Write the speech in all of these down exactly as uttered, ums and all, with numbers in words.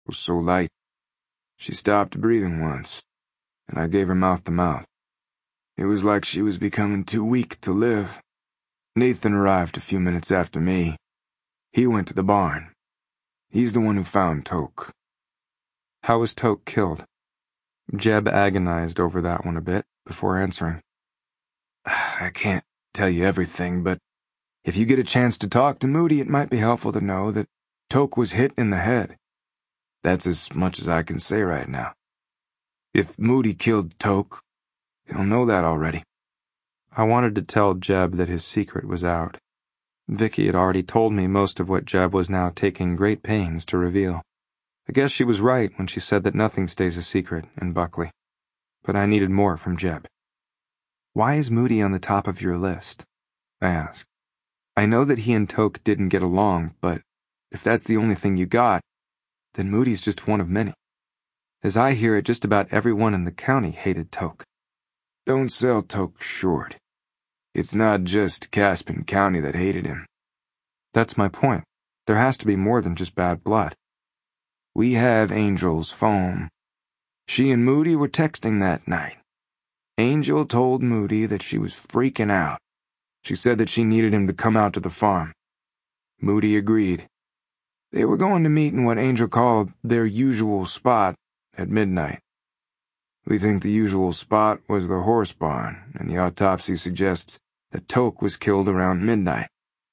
was so light. She stopped breathing once, and I gave her mouth-to-mouth. It was like she was becoming too weak to live. Nathan arrived a few minutes after me. He went to the barn. He's the one who found Toke. How was Toke killed? Jeb agonized over that one a bit before answering. I can't tell you everything, but if you get a chance to talk to Moody, it might be helpful to know that Toke was hit in the head. That's as much as I can say right now. If Moody killed Toke, he'll know that already. I wanted to tell Jeb that his secret was out. Vicky had already told me most of what Jeb was now taking great pains to reveal. I guess she was right when she said that nothing stays a secret in Buckley. But I needed more from Jeb. Why is Moody on the top of your list? I asked. I know that he and Toke didn't get along, but if that's the only thing you got, then Moody's just one of many. As I hear it, just about everyone in the county hated Toke. Don't sell Toke short. It's not just Caspin County that hated him. That's my point. There has to be more than just bad blood. We have Angel's phone. She and Moody were texting that night. Angel told Moody that she was freaking out. She said that she needed him to come out to the farm. Moody agreed. They were going to meet in what Angel called their usual spot at midnight. We think the usual spot was the horse barn, and the autopsy suggests that Toke was killed around midnight.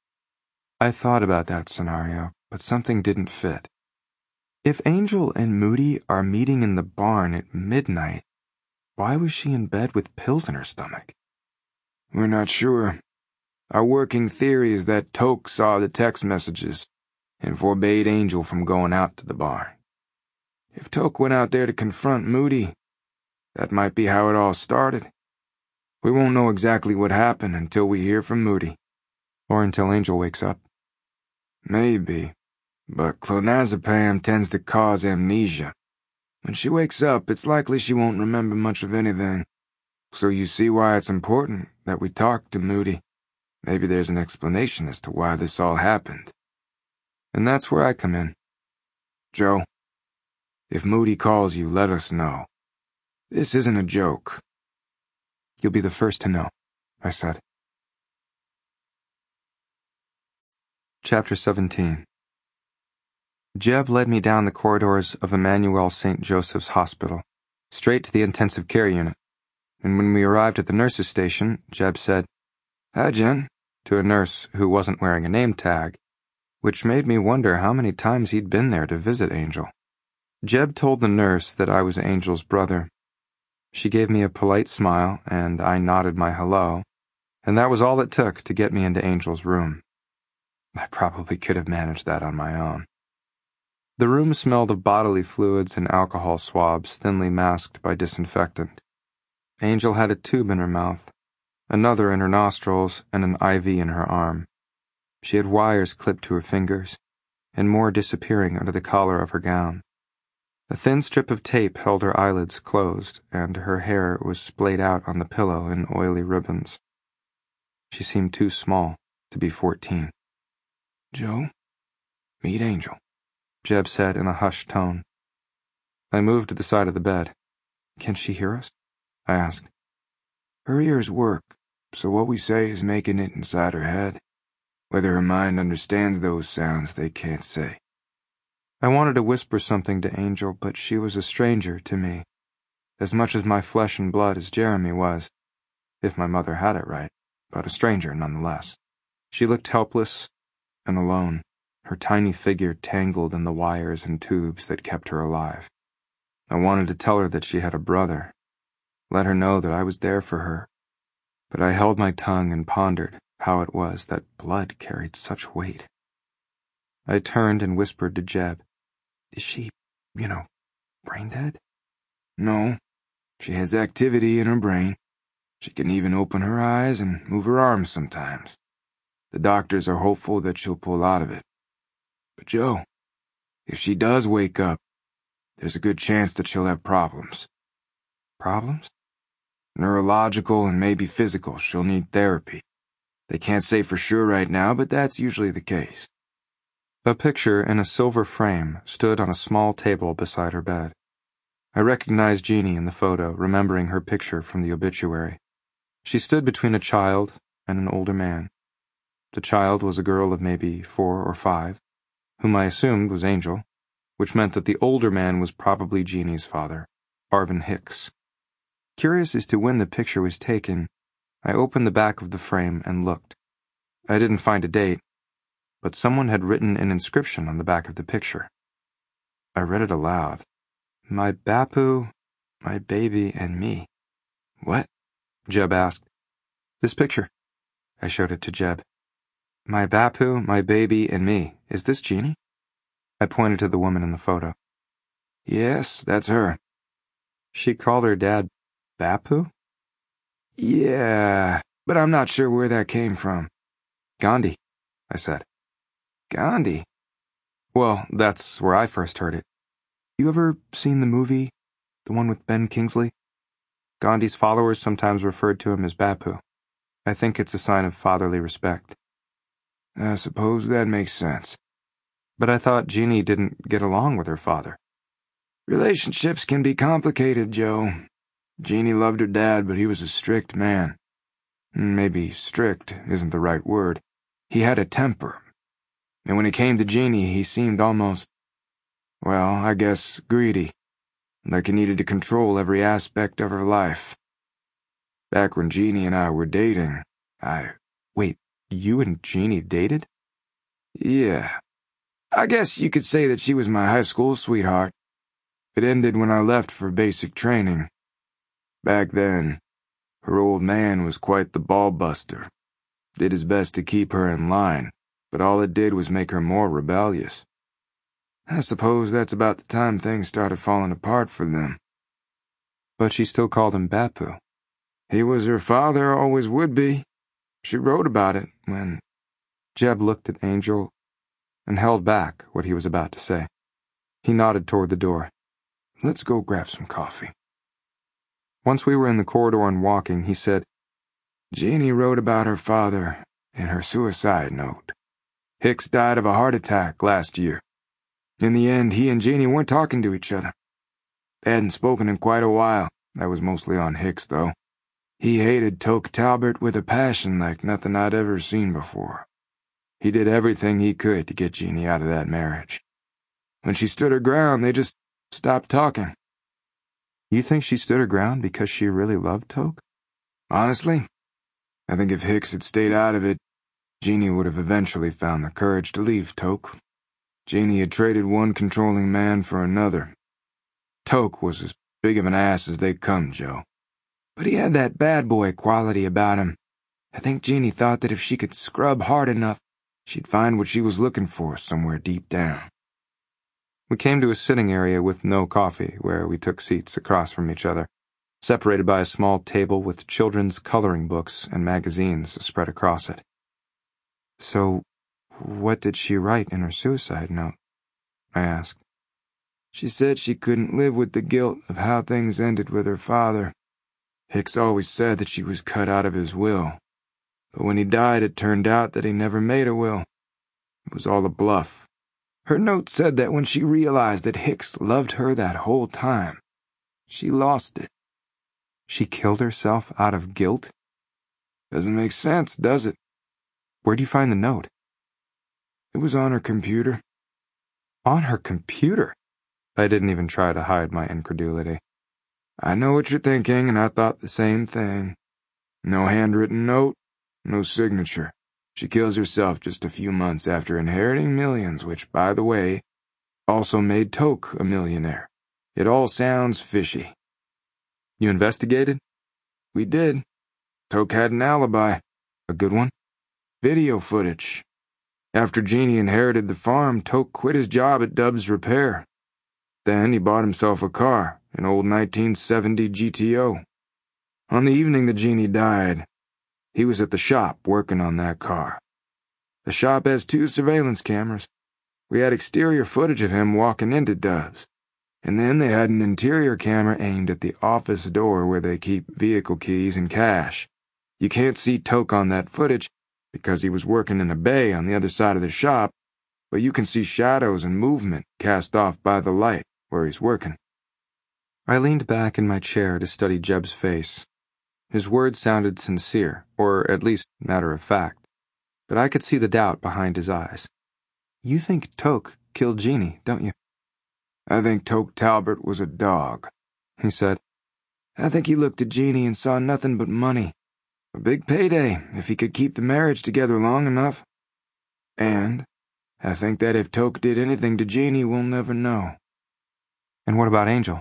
I thought about that scenario, but something didn't fit. If Angel and Moody are meeting in the barn at midnight, why was she in bed with pills in her stomach? We're not sure. Our working theory is that Toke saw the text messages and forbade Angel from going out to the barn. If Toke went out there to confront Moody, that might be how it all started. We won't know exactly what happened until we hear from Moody. Or until Angel wakes up. Maybe, but clonazepam tends to cause amnesia. When she wakes up, it's likely she won't remember much of anything. So you see why it's important that we talk to Moody. Maybe there's an explanation as to why this all happened. And that's where I come in. Joe, if Moody calls you, let us know. This isn't a joke. You'll be the first to know, I said. Chapter seventeen. Jeb led me down the corridors of Emmanuel Saint Joseph's Hospital, straight to the intensive care unit, and when we arrived at the nurse's station, Jeb said, "Hi, Jen," to a nurse who wasn't wearing a name tag, which made me wonder how many times he'd been there to visit Angel. Jeb told the nurse that I was Angel's brother. She gave me a polite smile, and I nodded my hello, and that was all it took to get me into Angel's room. I probably could have managed that on my own. The room smelled of bodily fluids and alcohol swabs thinly masked by disinfectant. Angel had a tube in her mouth, another in her nostrils, and an I V in her arm. She had wires clipped to her fingers, and more disappearing under the collar of her gown. A thin strip of tape held her eyelids closed, and her hair was splayed out on the pillow in oily ribbons. She seemed too small to be fourteen. "Joe, meet Angel," Jeb said in a hushed tone. I moved to the side of the bed. Can she hear us? I asked. Her ears work, so what we say is making it inside her head. Whether her mind understands those sounds, they can't say. I wanted to whisper something to Angel, but she was a stranger to me, as much as my flesh and blood as Jeremy was, if my mother had it right, but a stranger nonetheless. She looked helpless and alone, her tiny figure tangled in the wires and tubes that kept her alive. I wanted to tell her that she had a brother, let her know that I was there for her, but I held my tongue and pondered how it was that blood carried such weight. I turned and whispered to Jeb, "Is she, you know, brain dead?" "No. She has activity in her brain. She can even open her eyes and move her arms sometimes. The doctors are hopeful that she'll pull out of it. But Joe, if she does wake up, there's a good chance that she'll have problems." "Problems?" "Neurological and maybe physical. She'll need therapy. They can't say for sure right now, but that's usually the case." A picture in a silver frame stood on a small table beside her bed. I recognized Jeannie in the photo, remembering her picture from the obituary. She stood between a child and an older man. The child was a girl of maybe four or five, whom I assumed was Angel, which meant that the older man was probably Jeannie's father, Arvin Hicks. Curious as to when the picture was taken, I opened the back of the frame and looked. I didn't find a date, but someone had written an inscription on the back of the picture. I read it aloud. My Bapu, my baby, and me. What? Jeb asked. This picture. I showed it to Jeb. My Bapu, my baby, and me. Is this Jeannie? I pointed to the woman in the photo. Yes, that's her. She called her dad Bapu? Yeah, but I'm not sure where that came from. Gandhi, I said. Gandhi? Well, that's where I first heard it. You ever seen the movie, the one with Ben Kingsley? Gandhi's followers sometimes referred to him as Bapu. I think it's a sign of fatherly respect. I suppose that makes sense. But I thought Jeannie didn't get along with her father. Relationships can be complicated, Joe. Jeannie loved her dad, but he was a strict man. Maybe strict isn't the right word. He had a temper. And when it came to Jeannie, he seemed almost, well, I guess greedy. Like he needed to control every aspect of her life. Back when Jeannie and I were dating, I... Wait, you and Jeannie dated? Yeah. I guess you could say that she was my high school sweetheart. It ended when I left for basic training. Back then, her old man was quite the ball-buster. Did his best to keep her in line, but all it did was make her more rebellious. I suppose that's about the time things started falling apart for them. But she still called him Bapu. He was her father, always would be. She wrote about it when... Jeb looked at Angel and held back what he was about to say. He nodded toward the door. Let's go grab some coffee. Once we were in the corridor and walking, he said, Jeannie wrote about her father in her suicide note. Hicks died of a heart attack last year. In the end, he and Jeannie weren't talking to each other. They hadn't spoken in quite a while. That was mostly on Hicks, though. He hated Toke Talbert with a passion like nothing I'd ever seen before. He did everything he could to get Jeannie out of that marriage. When she stood her ground, they just stopped talking. You think she stood her ground because she really loved Toke? Honestly, I think if Hicks had stayed out of it, Jeannie would have eventually found the courage to leave Toke. Jeannie had traded one controlling man for another. Toke was as big of an ass as they come, Joe. But he had that bad boy quality about him. I think Jeannie thought that if she could scrub hard enough, she'd find what she was looking for somewhere deep down. We came to a sitting area with no coffee, where we took seats across from each other, separated by a small table with children's coloring books and magazines spread across it. So, what did she write in her suicide note? I asked. She said she couldn't live with the guilt of how things ended with her father. Hicks always said that she was cut out of his will. But when he died, it turned out that he never made a will. It was all a bluff. Her note said that when she realized that Hicks loved her that whole time, she lost it. She killed herself out of guilt? Doesn't make sense, does it? Where'd you find the note? It was on her computer. On her computer? I didn't even try to hide my incredulity. I know what you're thinking, and I thought the same thing. No handwritten note, no signature. She kills herself just a few months after inheriting millions, which, by the way, also made Toke a millionaire. It all sounds fishy. You investigated? We did. Toke had an alibi. A good one? Video footage. After Jeannie inherited the farm, Toke quit his job at Dub's Repair. Then he bought himself a car, an old nineteen seventy G T O. On the evening that Jeannie died, he was at the shop working on that car. The shop has two surveillance cameras. We had exterior footage of him walking into Dub's. And then they had an interior camera aimed at the office door where they keep vehicle keys and cash. You can't see Toke on that footage because he was working in a bay on the other side of the shop, but you can see shadows and movement cast off by the light where he's working." I leaned back in my chair to study Jeb's face. His words sounded sincere, or at least matter-of-fact, but I could see the doubt behind his eyes. "You think Toke killed Jeannie, don't you?" "I think Toke Talbert was a dog," he said. "I think he looked at Jeannie and saw nothing but money. A big payday if he could keep the marriage together long enough. And I think that if Toke did anything to Jeannie, we'll never know." "And what about Angel?"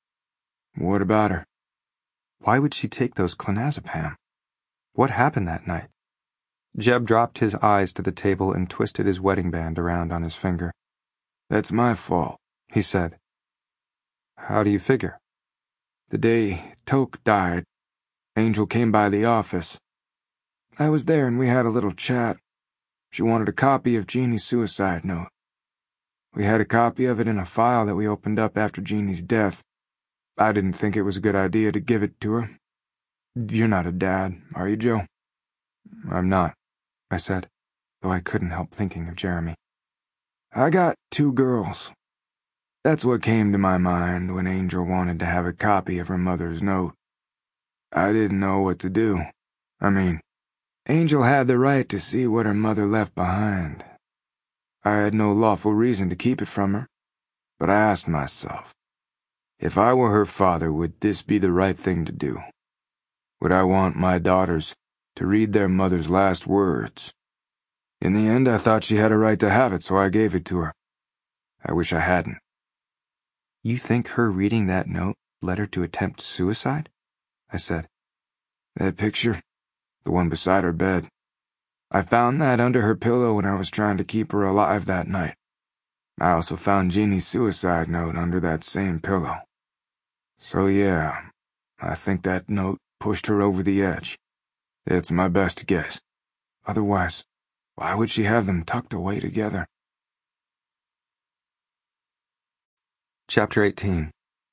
"What about her?" "Why would she take those clonazepam? What happened that night?" Jeb dropped his eyes to the table and twisted his wedding band around on his finger. "That's my fault," he said. "How do you figure?" "The day Toke died, Angel came by the office. I was there and we had a little chat. She wanted a copy of Jeannie's suicide note. We had a copy of it in a file that we opened up after Jeannie's death. I didn't think it was a good idea to give it to her. You're not a dad, are you, Joe?" "I'm not," I said, though I couldn't help thinking of Jeremy. "I got two girls. That's what came to my mind when Angel wanted to have a copy of her mother's note. I didn't know what to do. I mean, Angel had the right to see what her mother left behind. I had no lawful reason to keep it from her, but I asked myself, if I were her father, would this be the right thing to do? Would I want my daughters to read their mother's last words? In the end, I thought she had a right to have it, so I gave it to her. I wish I hadn't." "You think her reading that note led her to attempt suicide?" I said. "That picture, the one beside her bed. I found that under her pillow when I was trying to keep her alive that night. I also found Jeannie's suicide note under that same pillow. So yeah, I think that note pushed her over the edge. It's my best guess. Otherwise, why would she have them tucked away together?" Chapter eighteen.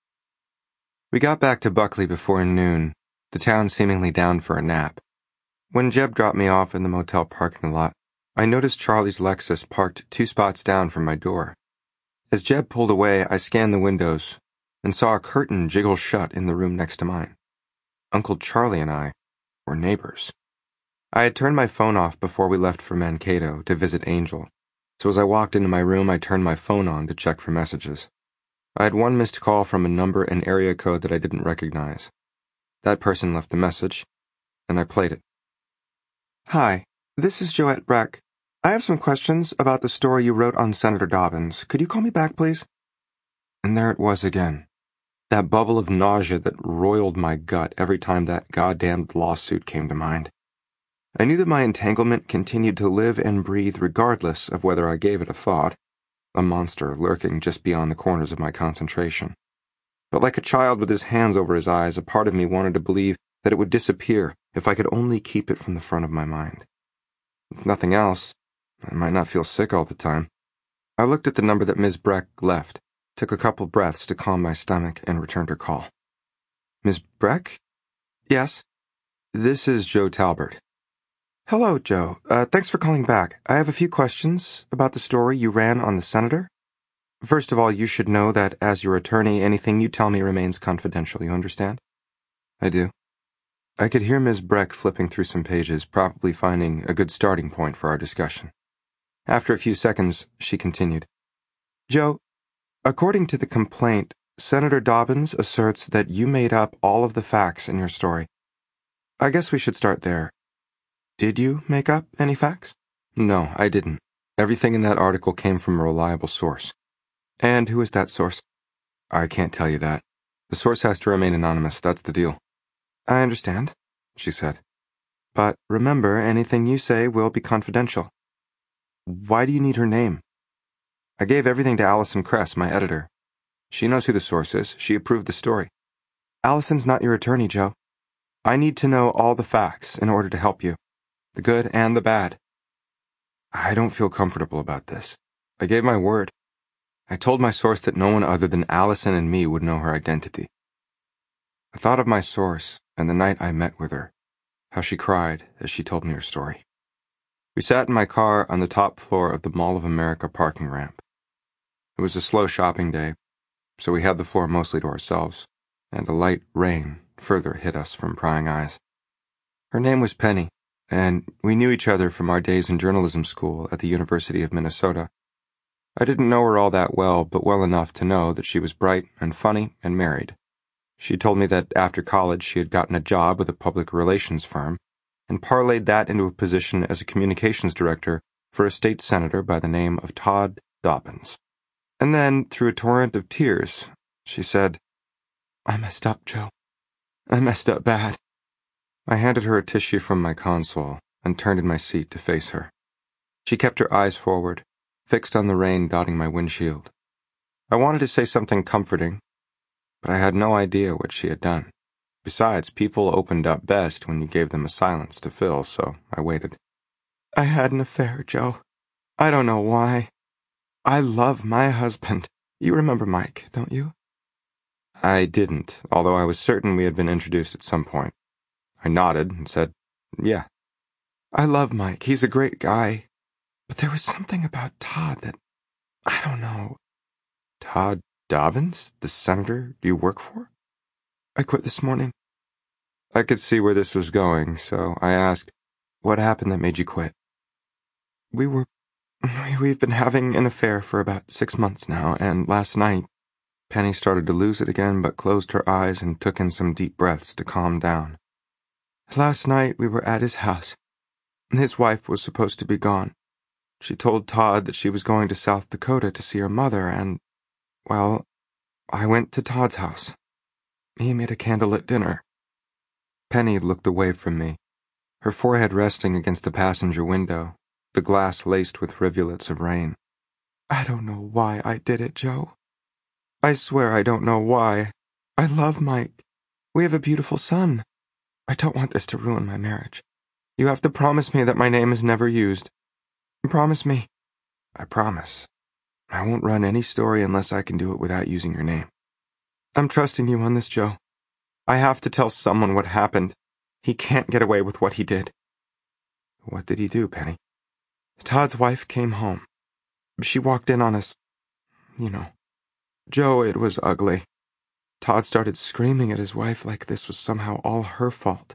We got back to Buckley before noon, the town seemingly down for a nap. When Jeb dropped me off in the motel parking lot, I noticed Charlie's Lexus parked two spots down from my door. As Jeb pulled away, I scanned the windows and saw a curtain jiggle shut in the room next to mine. Uncle Charlie and I were neighbors. I had turned my phone off before we left for Mankato to visit Angel, so as I walked into my room, I turned my phone on to check for messages. I had one missed call from a number and area code that I didn't recognize. That person left a message, and I played it. "Hi, this is Joette Breck. I have some questions about the story you wrote on Senator Dobbins. Could you call me back, please?" And there it was again. That bubble of nausea that roiled my gut every time that goddamned lawsuit came to mind. I knew that my entanglement continued to live and breathe regardless of whether I gave it a thought, a monster lurking just beyond the corners of my concentration. But like a child with his hands over his eyes, a part of me wanted to believe that it would disappear if I could only keep it from the front of my mind. If nothing else, I might not feel sick all the time. I looked at the number that Miz Breck left, took a couple breaths to calm my stomach, and returned her call. "Miz Breck?" "Yes." "This is Joe Talbert." "Hello, Joe. Uh, thanks for calling back. I have a few questions about the story you ran on the Senator. First of all, you should know that as your attorney, anything you tell me remains confidential, you understand?" "I do." I could hear Miz Breck flipping through some pages, probably finding a good starting point for our discussion. After a few seconds, she continued. "Joe, according to the complaint, Senator Dobbins asserts that you made up all of the facts in your story. I guess we should start there. Did you make up any facts?" "No, I didn't. Everything in that article came from a reliable source." "And who is that source?" "I can't tell you that. The source has to remain anonymous, that's the deal." "I understand," she said. "But remember, anything you say will be confidential." "Why do you need her name?" "I gave everything to Allison Kress, my editor. She knows who the source is. She approved the story." "Allison's not your attorney, Joe. I need to know all the facts in order to help you, the good and the bad." "I don't feel comfortable about this. I gave my word. I told my source that no one other than Allison and me would know her identity. I thought of my source and the night I met with her, how she cried as she told me her story. We sat in my car on the top floor of the Mall of America parking ramp. It was a slow shopping day, so we had the floor mostly to ourselves, and a light rain further hid us from prying eyes. Her name was Penny, and we knew each other from our days in journalism school at the University of Minnesota. I didn't know her all that well, but well enough to know that she was bright and funny and married. She told me that after college she had gotten a job with a public relations firm and parlayed that into a position as a communications director for a state senator by the name of Todd Dobbins. And then, through a torrent of tears, she said, "I messed up, Joe. I messed up bad." I handed her a tissue from my console and turned in my seat to face her. She kept her eyes forward, fixed on the rain dotting my windshield. I wanted to say something comforting, but I had no idea what she had done. Besides, people opened up best when you gave them a silence to fill, so I waited. "I had an affair, Joe. I don't know why. I love my husband. You remember Mike, don't you?" I didn't, although I was certain we had been introduced at some point. I nodded and said, "Yeah." "I love Mike. He's a great guy. But there was something about Todd that, I don't know." "Todd Dobbins? The senator you work for?" "I quit this morning." I could see where this was going, so I asked, "What happened that made you quit?" We were... We've been having an affair for about six months now, and last night, Penny started to lose it again, but closed her eyes and took in some deep breaths to calm down. "Last night we were at his house. His wife was supposed to be gone. She told Todd that she was going to South Dakota to see her mother, and, well, I went to Todd's house. He made a candlelit dinner." Penny looked away from me, her forehead resting against the passenger window, the glass laced with rivulets of rain. "I don't know why I did it, Joe. I swear I don't know why. I love Mike. We have a beautiful son. I don't want this to ruin my marriage. You have to promise me that my name is never used. Promise me." "I promise. I won't run any story unless I can do it without using your name." "I'm trusting you on this, Joe. I have to tell someone what happened. He can't get away with what he did." "What did he do, Penny?" "Todd's wife came home. She walked in on us. You know. Joe, it was ugly. Todd started screaming at his wife like this was somehow all her fault.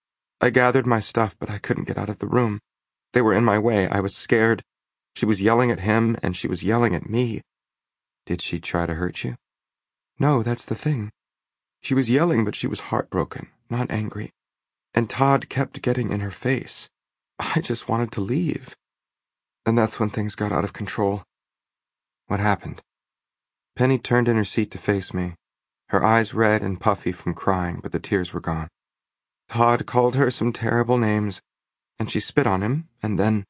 I gathered my stuff, but I couldn't get out of the room. They were in my way. I was scared. She was yelling at him, and she was yelling at me." "Did she try to hurt you?" "No, that's the thing. She was yelling, but she was heartbroken, not angry. And Todd kept getting in her face. I just wanted to leave. And that's when things got out of control." "What happened?" Penny turned in her seat to face me, her eyes red and puffy from crying, but the tears were gone. "Todd called her some terrible names, and she spit on him, and then...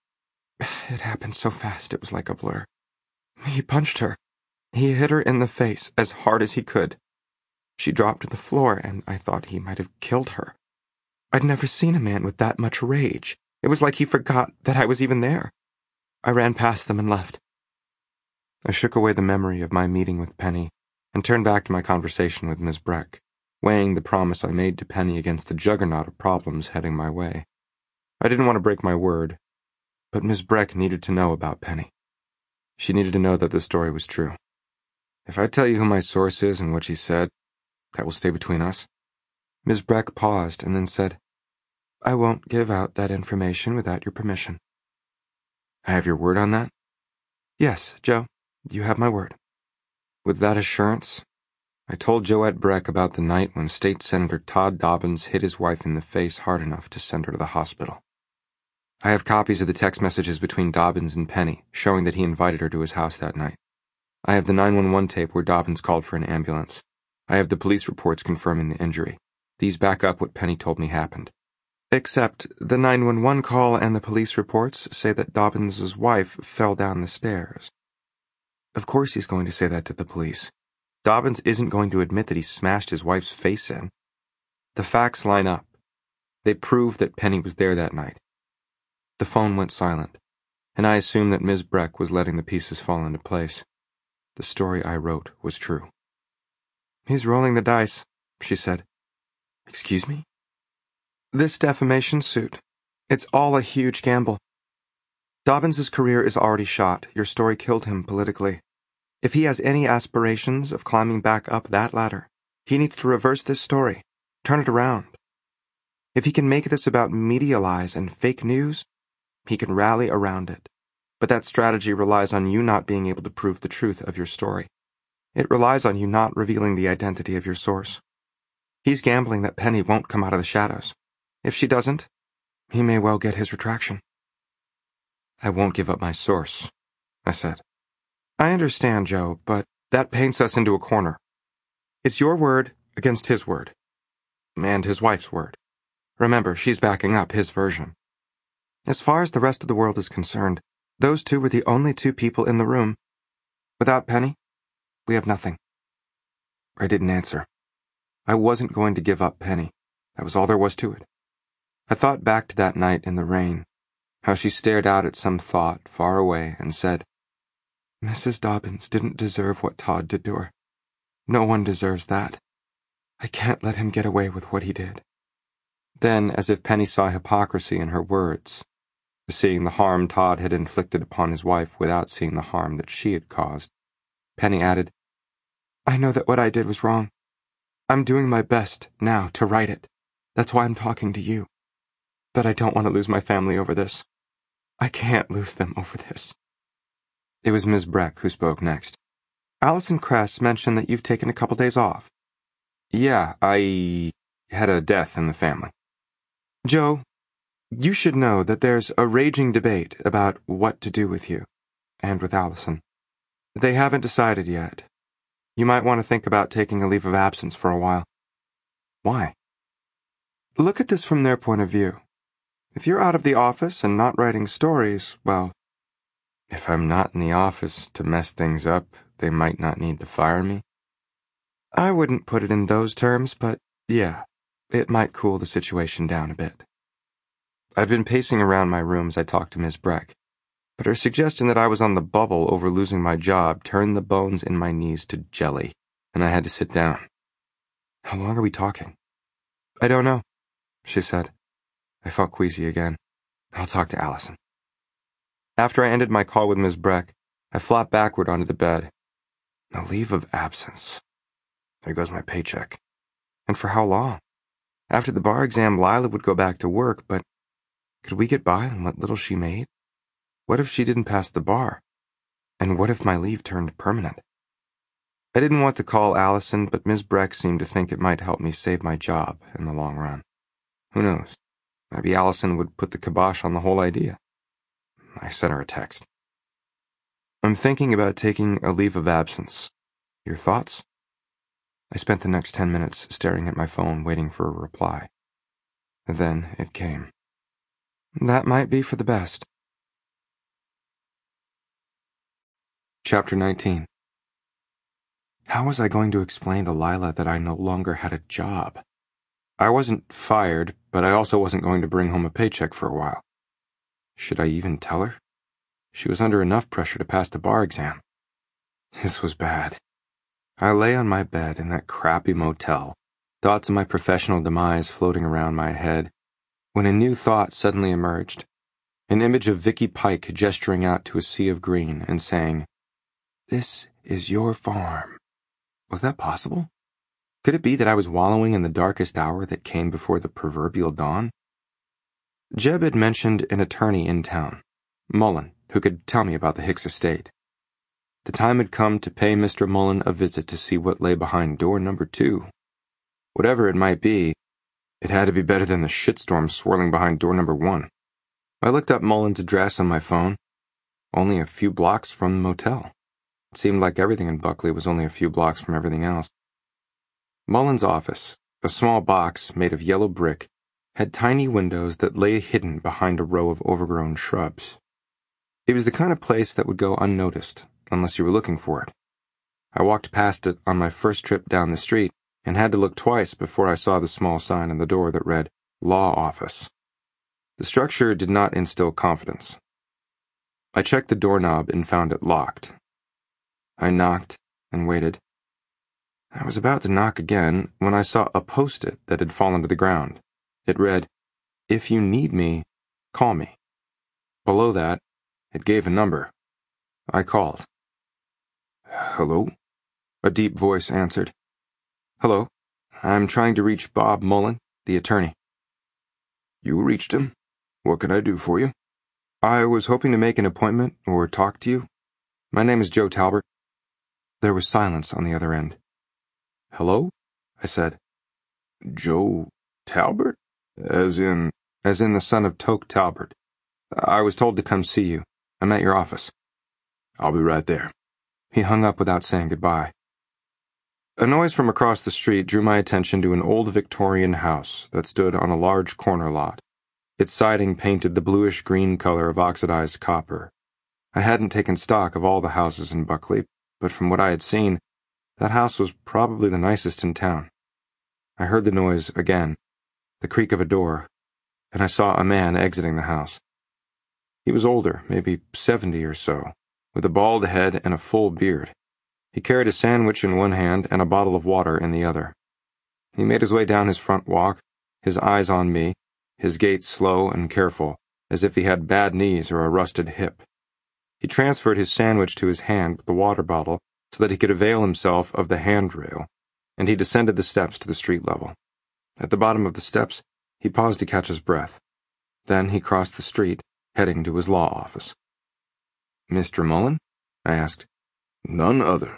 It happened so fast it was like a blur. He punched her. He hit her in the face as hard as he could. She dropped to the floor, and I thought he might have killed her. I'd never seen a man with that much rage. It was like he forgot that I was even there. I ran past them and left." I shook away the memory of my meeting with Penny and turned back to my conversation with Miz Breck, weighing the promise I made to Penny against the juggernaut of problems heading my way. I didn't want to break my word, but Miz Breck needed to know about Penny. She needed to know that the story was true. "If I tell you who my source is and what she said, that will stay between us." Miz Breck paused and then said, "I won't give out that information without your permission." "I have your word on that?" "Yes, Joe, you have my word." With that assurance, I told Joette Breck about the night when State Senator Todd Dobbins hit his wife in the face hard enough to send her to the hospital. I have copies of the text messages between Dobbins and Penny, showing that he invited her to his house that night. I have the nine one one tape where Dobbins called for an ambulance. I have the police reports confirming the injury. These back up what Penny told me happened. Except the nine one one call and the police reports say that Dobbins's wife fell down the stairs. Of course he's going to say that to the police. Dobbins isn't going to admit that he smashed his wife's face in. The facts line up. They prove that Penny was there that night. The phone went silent, and I assumed that Miz Breck was letting the pieces fall into place. The story I wrote was true. "He's rolling the dice," she said. "Excuse me?" "This defamation suit. It's all a huge gamble. Dobbins's career is already shot. Your story killed him politically. If he has any aspirations of climbing back up that ladder, he needs to reverse this story, turn it around. If he can make this about media lies and fake news, he can rally around it. But that strategy relies on you not being able to prove the truth of your story. It relies on you not revealing the identity of your source. He's gambling that Penny won't come out of the shadows. If she doesn't, he may well get his retraction. I won't give up my source, I said. I understand, Joe, but that paints us into a corner. It's your word against his word. And his wife's word. Remember, she's backing up his version. As far as the rest of the world is concerned, those two were the only two people in the room. Without Penny, we have nothing. I didn't answer. I wasn't going to give up Penny. That was all there was to it. I thought back to that night in the rain, how she stared out at some thought far away and said, Missus Dobbins didn't deserve what Todd did to her. No one deserves that. I can't let him get away with what he did. Then, as if Penny saw hypocrisy in her words, seeing the harm Todd had inflicted upon his wife without seeing the harm that she had caused, Penny added, I know that what I did was wrong. I'm doing my best now to right it. That's why I'm talking to you. But I don't want to lose my family over this. I can't lose them over this. It was Miz Breck who spoke next. Allison Kress mentioned that you've taken a couple days off. Yeah, I had a death in the family. Joe, you should know that there's a raging debate about what to do with you, and with Allison. They haven't decided yet. You might want to think about taking a leave of absence for a while. Why? Look at this from their point of view. If you're out of the office and not writing stories, well, if I'm not in the office to mess things up, they might not need to fire me. I wouldn't put it in those terms, but yeah, it might cool the situation down a bit. I'd been pacing around my room as I talked to Miz Breck, but her suggestion that I was on the bubble over losing my job turned the bones in my knees to jelly, and I had to sit down. How long are we talking? I don't know, she said. I felt queasy again. I'll talk to Allison. After I ended my call with Miz Breck, I flopped backward onto the bed. A leave of absence. There goes my paycheck. And for how long? After the bar exam, Lila would go back to work, but could we get by on what little she made? What if she didn't pass the bar? And what if my leave turned permanent? I didn't want to call Allison, but Miz Breck seemed to think it might help me save my job in the long run. Who knows? Maybe Allison would put the kibosh on the whole idea. I sent her a text. I'm thinking about taking a leave of absence. Your thoughts? I spent the next ten minutes staring at my phone, waiting for a reply. Then it came. That might be for the best. Chapter nineteen. How was I going to explain to Lila that I no longer had a job? I wasn't fired, but I also wasn't going to bring home a paycheck for a while. Should I even tell her? She was under enough pressure to pass the bar exam. This was bad. I lay on my bed in that crappy motel, thoughts of my professional demise floating around my head, when a new thought suddenly emerged. An image of Vicky Pike gesturing out to a sea of green and saying, "This is your farm." Was that possible? Could it be that I was wallowing in the darkest hour that came before the proverbial dawn? Jeb had mentioned an attorney in town, Mullen, who could tell me about the Hicks estate. The time had come to pay Mister Mullen a visit to see what lay behind door number two. Whatever it might be, it had to be better than the shitstorm swirling behind door number one. I looked up Mullen's address on my phone. Only a few blocks from the motel. It seemed like everything in Buckley was only a few blocks from everything else. Mullen's office, a small box made of yellow brick, had tiny windows that lay hidden behind a row of overgrown shrubs. It was the kind of place that would go unnoticed, unless you were looking for it. I walked past it on my first trip down the street and had to look twice before I saw the small sign on the door that read, Law Office. The structure did not instill confidence. I checked the doorknob and found it locked. I knocked and waited. I was about to knock again when I saw a post-it that had fallen to the ground. It read, "If you need me, call me." Below that, It gave a number. I called. Hello? A deep voice answered. Hello. I'm trying to reach Bob Mullen, the attorney. You reached him? What can I do for you? I was hoping to make an appointment or talk to you. My name is Joe Talbert. There was silence on the other end. Hello? I said. Joe Talbert? As in... As in the son of Toke Talbert. I was told to come see you. I'm at your office. I'll be right there. He hung up without saying goodbye. A noise from across the street drew my attention to an old Victorian house that stood on a large corner lot, its siding painted the bluish-green color of oxidized copper. I hadn't taken stock of all the houses in Buckley, but from what I had seen, that house was probably the nicest in town. I heard the noise again, the creak of a door, and I saw a man exiting the house. He was older, maybe seventy or so, with a bald head and a full beard. He carried a sandwich in one hand and a bottle of water in the other. He made his way down his front walk, his eyes on me, his gait slow and careful, as if he had bad knees or a rusted hip. He transferred his sandwich to his hand with the water bottle so that he could avail himself of the handrail, and he descended the steps to the street level. At the bottom of the steps, he paused to catch his breath. Then he crossed the street, heading to his law office. Mister Mullen? I asked. None other.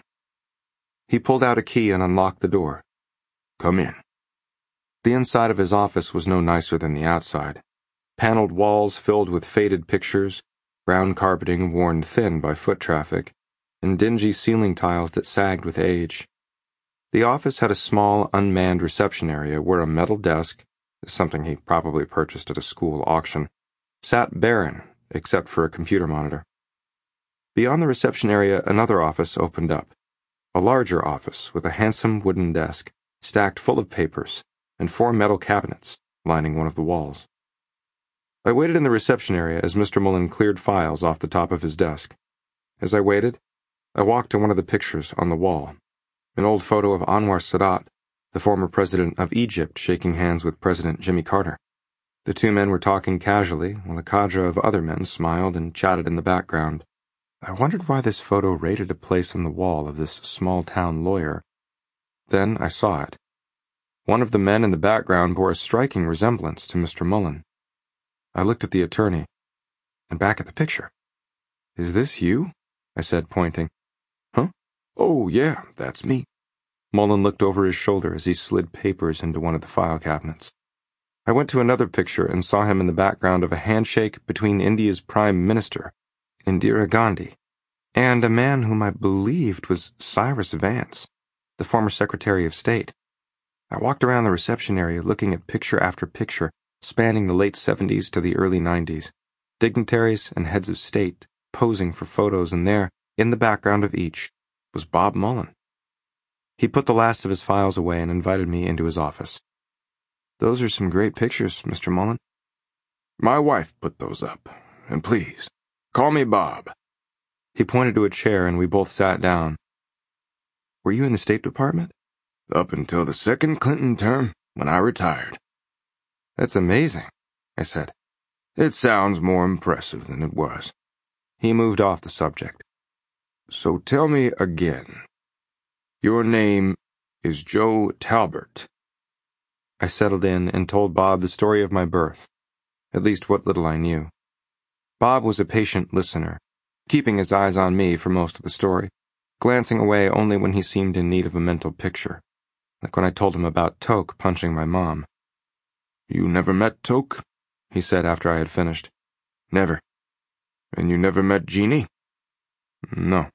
He pulled out a key and unlocked the door. Come in. The inside of his office was no nicer than the outside. Paneled walls filled with faded pictures, brown carpeting worn thin by foot traffic, and dingy ceiling tiles that sagged with age. The office had a small, unmanned reception area where a metal desk, something he probably purchased at a school auction, sat barren except for a computer monitor. Beyond the reception area, another office opened up, a larger office with a handsome wooden desk stacked full of papers and four metal cabinets lining one of the walls. I waited in the reception area as Mister Mullen cleared files off the top of his desk. As I waited, I walked to one of the pictures on the wall, an old photo of Anwar Sadat, the former president of Egypt, shaking hands with President Jimmy Carter. The two men were talking casually, while a cadre of other men smiled and chatted in the background. I wondered why this photo rated a place on the wall of this small-town lawyer. Then I saw it. One of the men in the background bore a striking resemblance to Mister Mullen. I looked at the attorney, and back at the picture. Is this you? I said, pointing. Huh? Oh, yeah, that's me. Mullen looked over his shoulder as he slid papers into one of the file cabinets. I went to another picture and saw him in the background of a handshake between India's Prime Minister, Indira Gandhi, and a man whom I believed was Cyrus Vance, the former Secretary of State. I walked around the reception area looking at picture after picture spanning the late seventies to the early nineties, dignitaries and heads of state posing for photos, and there, in the background of each, was Bob Mullen. He put the last of his files away and invited me into his office. Those are some great pictures, Mister Mullen. My wife put those up, and please, call me Bob. He pointed to a chair and we both sat down. Were you in the State Department? Up until the second Clinton term, when I retired. That's amazing, I said. It sounds more impressive than it was. He moved off the subject. So tell me again. Your name is Joe Talbert. I settled in and told Bob the story of my birth, at least what little I knew. Bob was a patient listener, keeping his eyes on me for most of the story, glancing away only when he seemed in need of a mental picture, like when I told him about Toke punching my mom. You never met Toke? He said after I had finished. Never. And you never met Jeannie? No.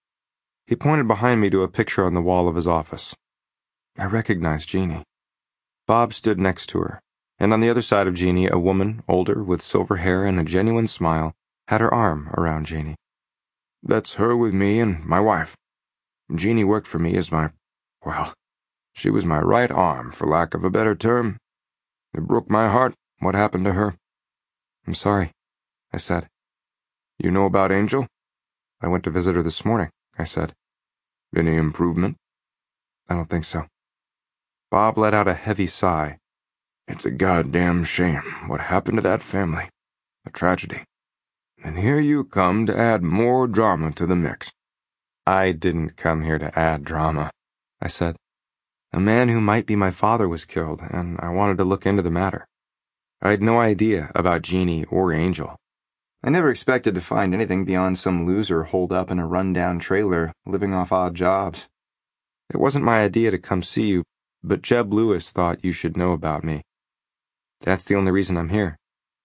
He pointed behind me to a picture on the wall of his office. I recognized Jeannie. Bob stood next to her, and on the other side of Jeannie, a woman, older, with silver hair and a genuine smile, had her arm around Jeannie. That's her with me and my wife. Jeannie worked for me as my, well, she was my right arm, for lack of a better term. It broke my heart, what happened to her. I'm sorry, I said. You know about Angel? I went to visit her this morning, I said. Any improvement? I don't think so. Bob let out a heavy sigh. It's a goddamn shame what happened to that family. A tragedy. And here you come to add more drama to the mix. I didn't come here to add drama, I said. A man who might be my father was killed, and I wanted to look into the matter. I had no idea about Jeannie or Angel. I never expected to find anything beyond some loser holed up in a run-down trailer, living off odd jobs. It wasn't my idea to come see you, but Jeb Lewis thought you should know about me. That's the only reason I'm here.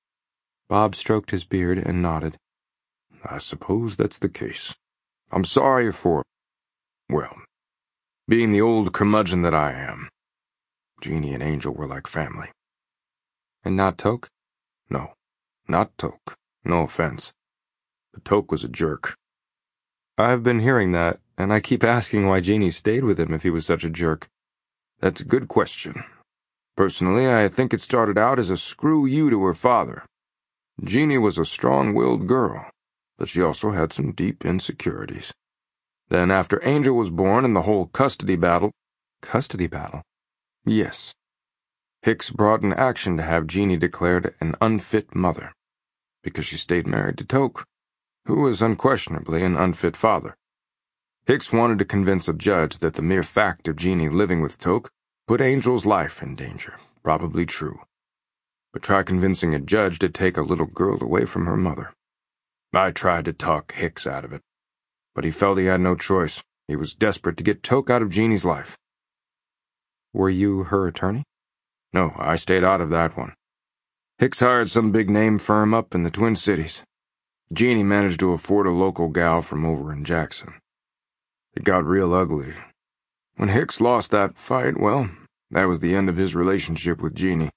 Bob stroked his beard and nodded. I suppose that's the case. I'm sorry for, well, being the old curmudgeon that I am. Jeannie and Angel were like family. And not Toke? No, not Toke. No offense. But Toke was a jerk. I've been hearing that, and I keep asking why Jeannie stayed with him if he was such a jerk. That's a good question. Personally, I think it started out as a screw you to her father. Jeannie was a strong-willed girl, but she also had some deep insecurities. Then after Angel was born and the whole custody battle... Custody battle? Yes. Hicks brought an action to have Jeannie declared an unfit mother, because she stayed married to Toke, who was unquestionably an unfit father. Hicks wanted to convince a judge that the mere fact of Jeannie living with Toke put Angel's life in danger. Probably true. But try convincing a judge to take a little girl away from her mother. I tried to talk Hicks out of it, but he felt he had no choice. He was desperate to get Toke out of Jeannie's life. Were you her attorney? No, I stayed out of that one. Hicks hired some big-name firm up in the Twin Cities. Jeannie managed to afford a local gal from over in Jackson. It got real ugly. When Hicks lost that fight, well, that was the end of his relationship with Jeannie.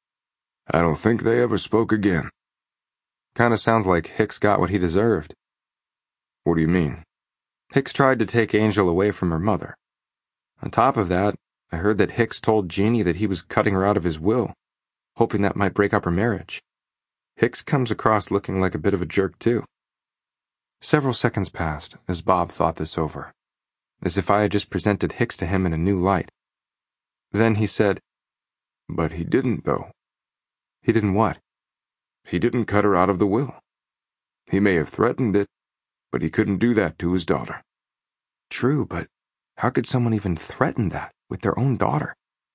I don't think they ever spoke again. Kinda sounds like Hicks got what he deserved. What do you mean? Hicks tried to take Angel away from her mother. On top of that, I heard that Hicks told Jeannie that he was cutting her out of his will, hoping that might break up her marriage. Hicks comes across looking like a bit of a jerk, too. Several seconds passed as Bob thought this over, as if I had just presented Hicks to him in a new light. Then he said, But he didn't, though. He didn't what? He didn't cut her out of the will. He may have threatened it, but he couldn't do that to his daughter. True, but how could someone even threaten that with their own daughter?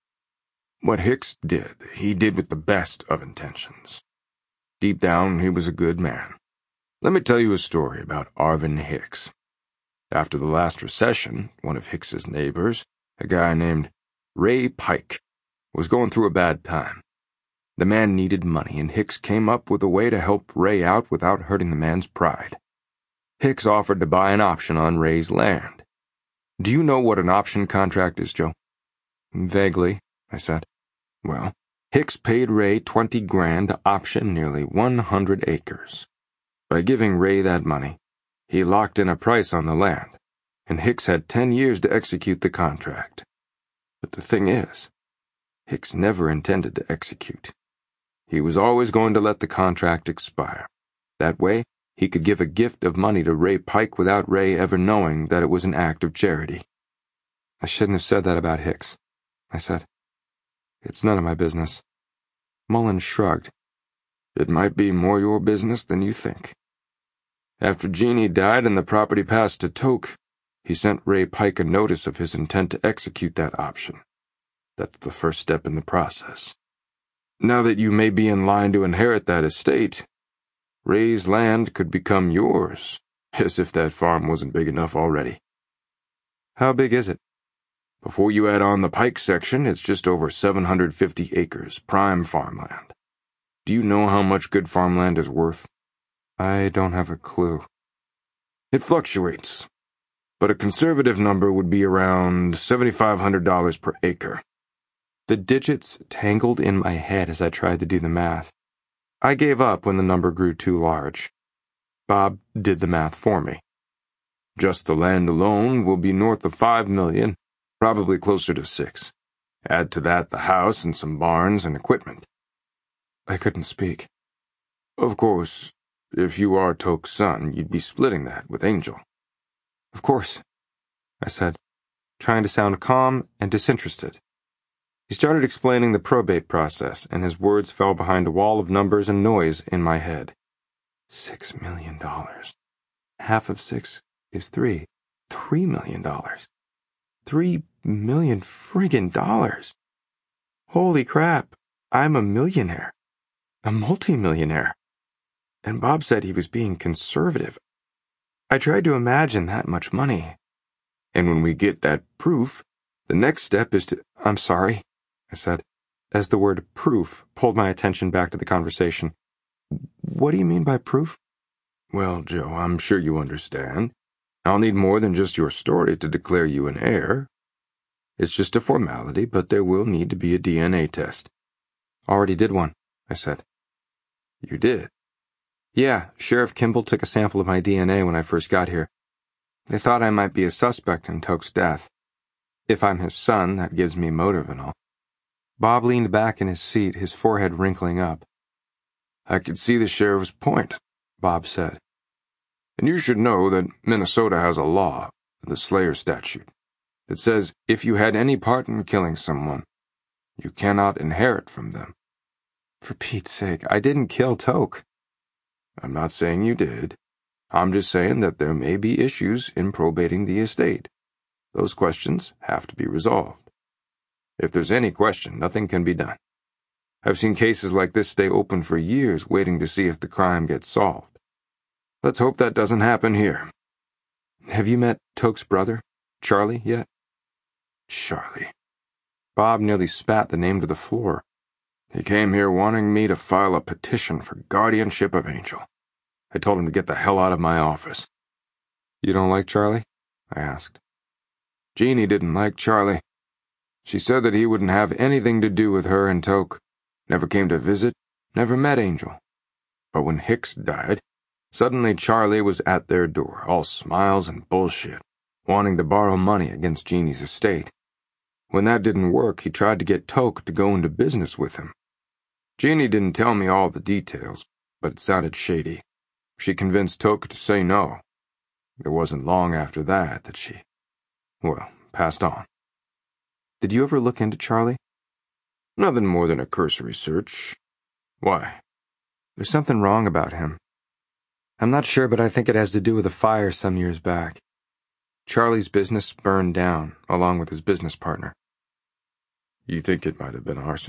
What Hicks did, he did with the best of intentions. Deep down, he was a good man. Let me tell you a story about Arvin Hicks. After the last recession, one of Hicks's neighbors, a guy named Ray Pike, was going through a bad time. The man needed money, and Hicks came up with a way to help Ray out without hurting the man's pride. Hicks offered to buy an option on Ray's land. Do you know what an option contract is, Joe? Vaguely, I said. Well, Hicks paid Ray twenty grand to option nearly one hundred acres. By giving Ray that money, he locked in a price on the land, and Hicks had ten years to execute the contract. But the thing is, Hicks never intended to execute. He was always going to let the contract expire. That way, he could give a gift of money to Ray Pike without Ray ever knowing that it was an act of charity. I shouldn't have said that about Hicks, I said. It's none of my business. Mullen shrugged. It might be more your business than you think. After Jeannie died and the property passed to Toke, he sent Ray Pike a notice of his intent to execute that option. That's the first step in the process. Now that you may be in line to inherit that estate, Ray's land could become yours, as if that farm wasn't big enough already. How big is it? Before you add on the Pike section, it's just over seven hundred fifty acres, prime farmland. Do you know how much good farmland is worth? I don't have a clue. It fluctuates, but a conservative number would be around seven thousand five hundred dollars per acre. The digits tangled in my head as I tried to do the math. I gave up when the number grew too large. Bob did the math for me. Just the land alone will be north of five million, probably closer to six. Add to that the house and some barns and equipment. I couldn't speak. Of course, if you are Toke's son, you'd be splitting that with Angel. Of course, I said, trying to sound calm and disinterested. He started explaining the probate process, and his words fell behind a wall of numbers and noise in my head. Six million dollars. Half of six is three. Three million dollars. Three million friggin' dollars. Holy crap, I'm a millionaire. A multimillionaire. And Bob said he was being conservative. I tried to imagine that much money. And when we get that proof, the next step is to— I'm sorry, I said, as the word proof pulled my attention back to the conversation. What do you mean by proof? Well, Joe, I'm sure you understand. I'll need more than just your story to declare you an heir. It's just a formality, but there will need to be a D N A test. Already did one, I said. You did? Yeah, Sheriff Kimball took a sample of my D N A when I first got here. They thought I might be a suspect in Toke's death. If I'm his son, that gives me motive and all. Bob leaned back in his seat, his forehead wrinkling up. I could see the sheriff's point, Bob said. And you should know that Minnesota has a law, the Slayer statute, that says if you had any part in killing someone, you cannot inherit from them. For Pete's sake, I didn't kill Toke. I'm not saying you did. I'm just saying that there may be issues in probating the estate. Those questions have to be resolved. If there's any question, nothing can be done. I've seen cases like this stay open for years waiting to see if the crime gets solved. Let's hope that doesn't happen here. Have you met Toke's brother, Charlie, yet? Charlie. Bob nearly spat the name to the floor. He came here wanting me to file a petition for guardianship of Angel. I told him to get the hell out of my office. You don't like Charlie? I asked. Jeannie didn't like Charlie. She said that he wouldn't have anything to do with her and Toke. Never came to visit, never met Angel. But when Hicks died, suddenly Charlie was at their door, all smiles and bullshit, wanting to borrow money against Jeannie's estate. When that didn't work, he tried to get Toke to go into business with him. Jeannie didn't tell me all the details, but it sounded shady. She convinced Toke to say no. It wasn't long after that that she, well, passed on. Did you ever look into Charlie? Nothing more than a cursory search. Why? There's something wrong about him. I'm not sure, but I think it has to do with a fire some years back. Charlie's business burned down, along with his business partner. You think it might have been arson?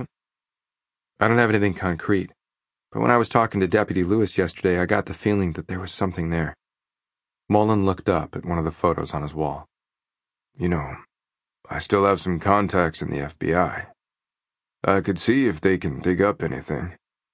I don't have anything concrete, but when I was talking to Deputy Lewis yesterday, I got the feeling that there was something there. Mullen looked up at one of the photos on his wall. You know, I still have some contacts in the F B I. I could see if they can dig up anything.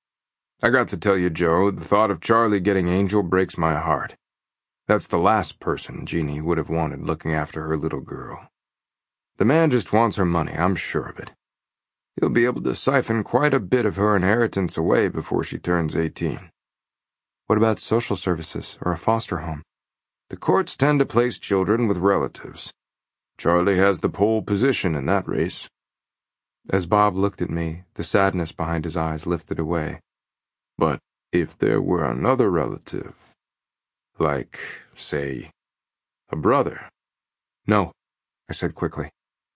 I got to tell you, Joe, the thought of Charlie getting Angel breaks my heart. That's the last person Jeannie would have wanted looking after her little girl. The man just wants her money, I'm sure of it. He'll be able to siphon quite a bit of her inheritance away before she turns eighteen. What about social services or a foster home? The courts tend to place children with relatives. Charlie has the pole position in that race. As Bob looked at me, the sadness behind his eyes lifted away. But if there were another relative, like, say, a brother. No, I said quickly.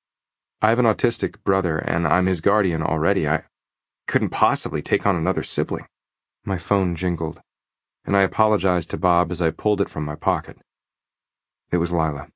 I have an autistic brother, and I'm his guardian already. I couldn't possibly take on another sibling. My phone jingled, and I apologized to Bob as I pulled it from my pocket. It was Lila.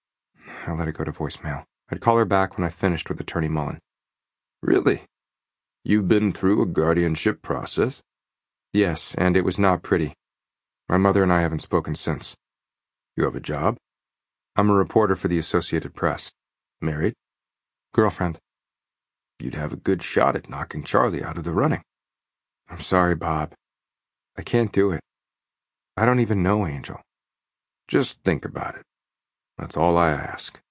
I let it go to voicemail. I'd call her back when I finished with Attorney Mullen. Really? You've been through a guardianship process? Yes, and it was not pretty. My mother and I haven't spoken since. You have a job? I'm a reporter for the Associated Press. Married? Girlfriend. You'd have a good shot at knocking Charlie out of the running. I'm sorry, Bob. I can't do it. I don't even know Angel. Just think about it. That's all I ask.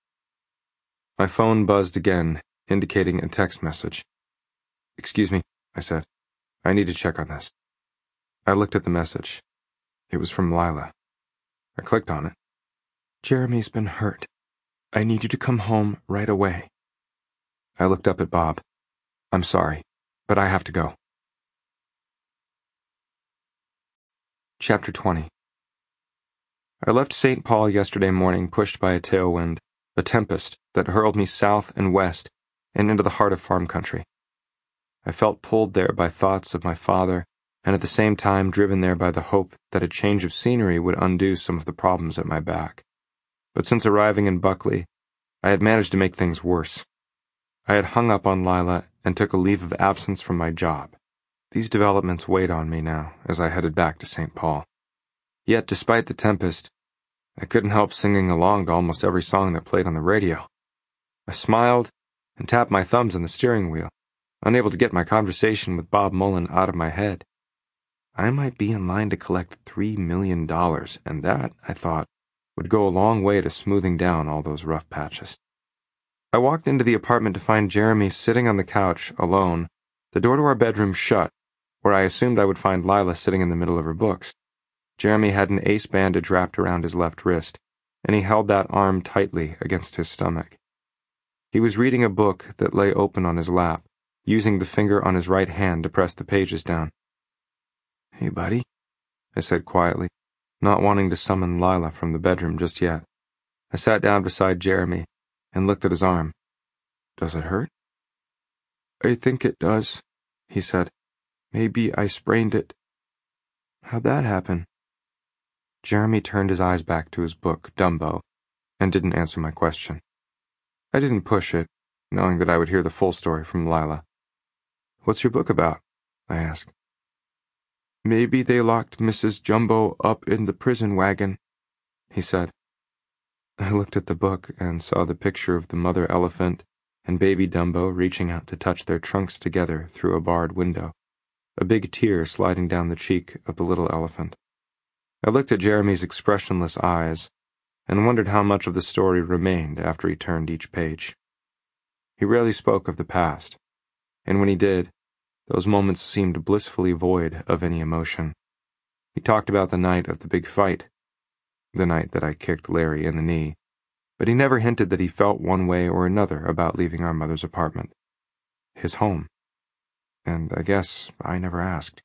My phone buzzed again, indicating a text message. Excuse me, I said. I need to check on this. I looked at the message. It was from Lila. I clicked on it. Jeremy's been hurt. I need you to come home right away. I looked up at Bob. I'm sorry, but I have to go. Chapter twenty. I left Saint Paul yesterday morning pushed by a tailwind, a tempest that hurled me south and west and into the heart of farm country. I felt pulled there by thoughts of my father and at the same time driven there by the hope that a change of scenery would undo some of the problems at my back. But since arriving in Buckley, I had managed to make things worse. I had hung up on Lila and took a leave of absence from my job. These developments weighed on me now as I headed back to Saint Paul. Yet, despite the tempest, I couldn't help singing along to almost every song that played on the radio. I smiled and tapped my thumbs on the steering wheel, unable to get my conversation with Bob Mullen out of my head. I might be in line to collect three million dollars, and that, I thought, would go a long way to smoothing down all those rough patches. I walked into the apartment to find Jeremy sitting on the couch, alone, the door to our bedroom shut, where I assumed I would find Lila sitting in the middle of her books. Jeremy had an ace bandage wrapped around his left wrist, and he held that arm tightly against his stomach. He was reading a book that lay open on his lap, using the finger on his right hand to press the pages down. "Hey, buddy," I said quietly, not wanting to summon Lila from the bedroom just yet. I sat down beside Jeremy and looked at his arm. "Does it hurt?" "I think it does," he said. "Maybe I sprained it." "How'd that happen?" Jeremy turned his eyes back to his book, Dumbo, and didn't answer my question. I didn't push it, knowing that I would hear the full story from Lila. "What's your book about?" I asked. "Maybe they locked Missus Jumbo up in the prison wagon," he said. I looked at the book and saw the picture of the mother elephant and baby Dumbo reaching out to touch their trunks together through a barred window, a big tear sliding down the cheek of the little elephant. I looked at Jeremy's expressionless eyes and wondered how much of the story remained after he turned each page. He rarely spoke of the past, and when he did, those moments seemed blissfully void of any emotion. He talked about the night of the big fight, the night that I kicked Larry in the knee, but he never hinted that he felt one way or another about leaving our mother's apartment, his home. And I guess I never asked.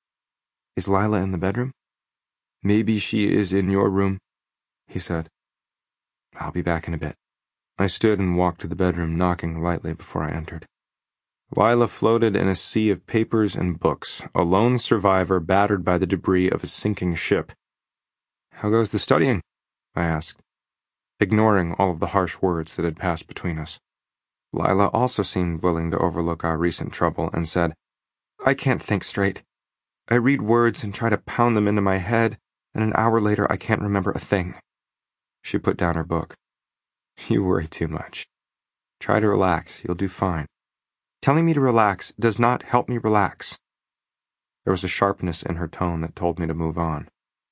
"Is Lila in the bedroom?" "Maybe she is in your room," he said. "I'll be back in a bit." I stood and walked to the bedroom, knocking lightly before I entered. Lila floated in a sea of papers and books, a lone survivor battered by the debris of a sinking ship. "How goes the studying?" I asked, ignoring all of the harsh words that had passed between us. Lila also seemed willing to overlook our recent trouble and said, "I can't think straight. I read words and try to pound them into my head, and an hour later I can't remember a thing." She put down her book. "You worry too much. Try to relax. You'll do fine." "Telling me to relax does not help me relax." There was a sharpness in her tone that told me to move on.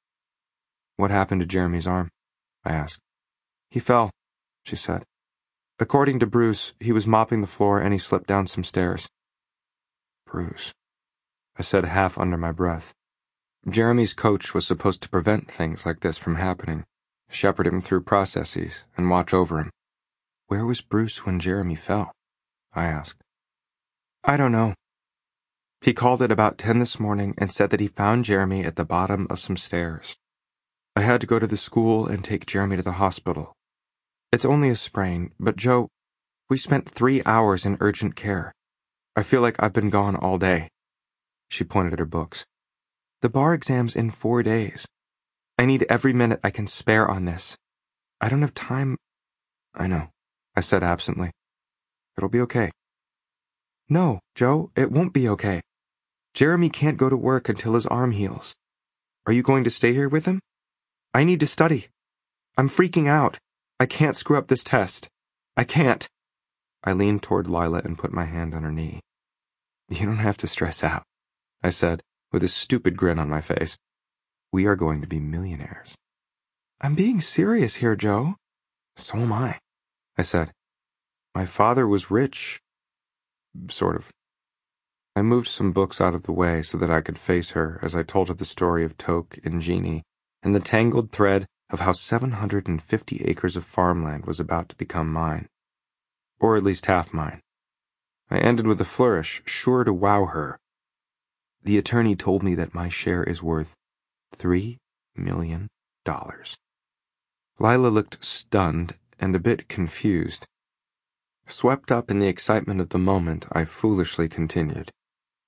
"What happened to Jeremy's arm?" I asked. "He fell," she said. "According to Bruce, he was mopping the floor and he slipped down some stairs." "Bruce," I said half under my breath. Jeremy's coach was supposed to prevent things like this from happening, shepherd him through processes, and watch over him. "Where was Bruce when Jeremy fell?" I asked. "I don't know. He called at about ten this morning and said that he found Jeremy at the bottom of some stairs. I had to go to the school and take Jeremy to the hospital. It's only a sprain, but Joe, we spent three hours in urgent care. I feel like I've been gone all day." She pointed at her books. "The bar exam's in four days. I need every minute I can spare on this. I don't have time." "I know," I said absently. "It'll be okay." "No, Joe, it won't be okay. Jeremy can't go to work until his arm heals. Are you going to stay here with him? I need to study. I'm freaking out. I can't screw up this test. I can't." I leaned toward Lila and put my hand on her knee. "You don't have to stress out," I said, with a stupid grin on my face. "We are going to be millionaires." "I'm being serious here, Joe." "So am I," I said. "My father was rich. Sort of." I moved some books out of the way so that I could face her as I told her the story of Toke and Jeannie and the tangled thread of how seven hundred fifty acres of farmland was about to become mine. Or at least half mine. I ended with a flourish, sure to wow her. "The attorney told me that my share is worth three million dollars. Lila looked stunned and a bit confused. Swept up in the excitement of the moment, I foolishly continued.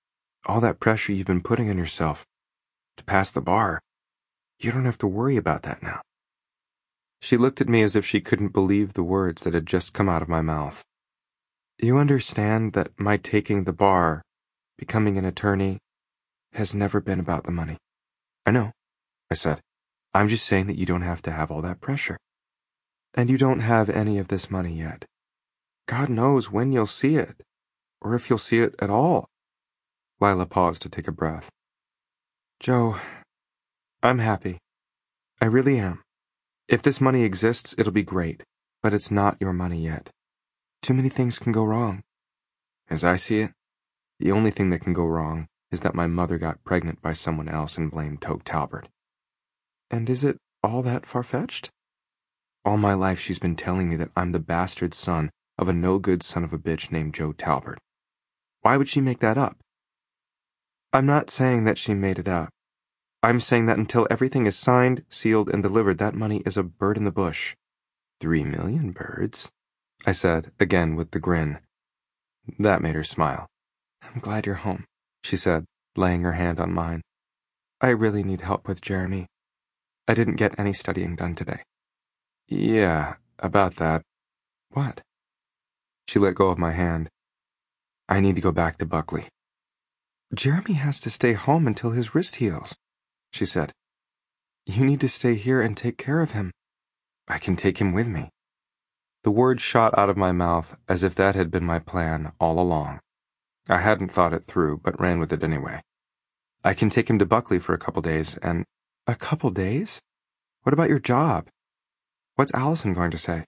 All that pressure you've been putting on yourself to pass the bar, you don't have to worry about that now. She looked at me as if she couldn't believe the words that had just come out of my mouth. You understand that my taking the bar, becoming an attorney, has never been about the money. I know, I said. I'm just saying that you don't have to have all that pressure. And you don't have any of this money yet. God knows when you'll see it, or if you'll see it at all. Lila paused to take a breath. Joe, I'm happy. I really am. If this money exists, it'll be great, but it's not your money yet. Too many things can go wrong. As I see it, the only thing that can go wrong is that my mother got pregnant by someone else and blamed Toke Talbert. And is it all that far-fetched? All my life she's been telling me that I'm the bastard son of a no-good son of a bitch named Joe Talbert. Why would she make that up? I'm not saying that she made it up. I'm saying that until everything is signed, sealed, and delivered, that money is a bird in the bush. Three million birds, I said, again with the grin. That made her smile. I'm glad you're home, she said, laying her hand on mine. I really need help with Jeremy. I didn't get any studying done today. Yeah, about that. What? She let go of my hand. I need to go back to Buckley. Jeremy has to stay home until his wrist heals, she said. You need to stay here and take care of him. I can take him with me. The words shot out of my mouth as if that had been my plan all along. I hadn't thought it through, but ran with it anyway. I can take him to Buckley for a couple days, and... A couple days? What about your job? What's Allison going to say?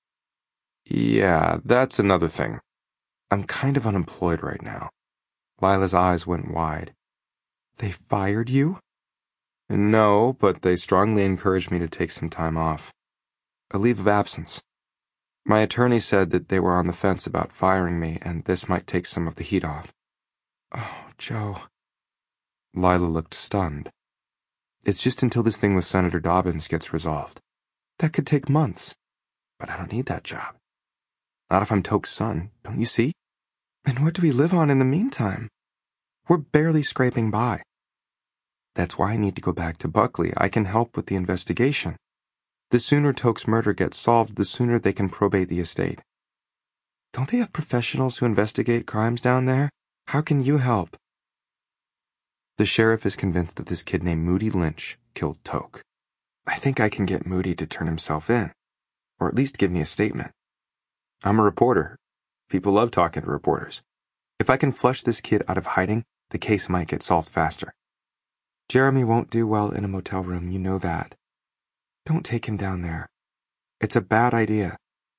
Yeah, that's another thing. I'm kind of unemployed right now. Lila's eyes went wide. They fired you? No, but they strongly encouraged me to take some time off. A leave of absence. My attorney said that they were on the fence about firing me, and this might take some of the heat off. Oh, Joe. Lila looked stunned. It's just until this thing with Senator Dobbins gets resolved. That could take months. But I don't need that job. Not if I'm Toke's son, don't you see? And what do we live on in the meantime? We're barely scraping by. That's why I need to go back to Buckley. I can help with the investigation. The sooner Toke's murder gets solved, the sooner they can probate the estate. Don't they have professionals who investigate crimes down there? How can you help? The sheriff is convinced that this kid named Moody Lynch killed Toke. I think I can get Moody to turn himself in, or at least give me a statement. I'm a reporter. People love talking to reporters. If I can flush this kid out of hiding, the case might get solved faster. Jeremy won't do well in a motel room, you know that. Don't take him down there. It's a bad idea.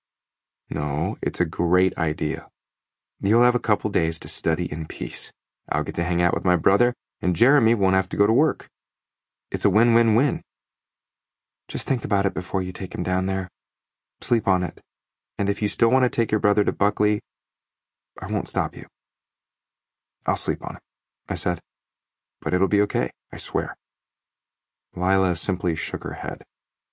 No, it's a great idea. You'll have a couple days to study in peace. I'll get to hang out with my brother, and Jeremy won't have to go to work. It's a win-win-win. Just think about it before you take him down there. Sleep on it. And if you still want to take your brother to Buckley, I won't stop you. I'll sleep on it, I said. But it'll be okay, I swear. Lila simply shook her head.